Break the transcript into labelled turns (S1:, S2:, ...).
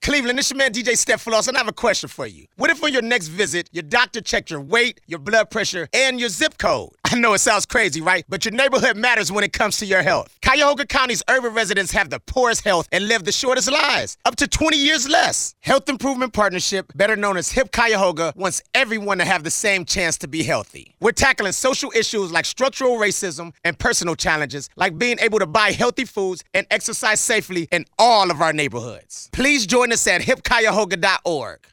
S1: Cleveland, this your man DJ Steph-Floss, and I have a question for you. What if on your next visit, your doctor checked your weight, your blood pressure, and your zip code? I know it sounds crazy, right? But your neighborhood matters when it comes to your health. Cuyahoga County's urban residents have the poorest health and live the shortest lives, up to 20 years less. Health Improvement Partnership, better known as HIP Cuyahoga, wants everyone to have the same chance to be healthy. We're tackling social issues like structural racism and personal challenges like being able to buy healthy foods and exercise safely in all of our neighborhoods. Please join us at hipcuyahoga.org.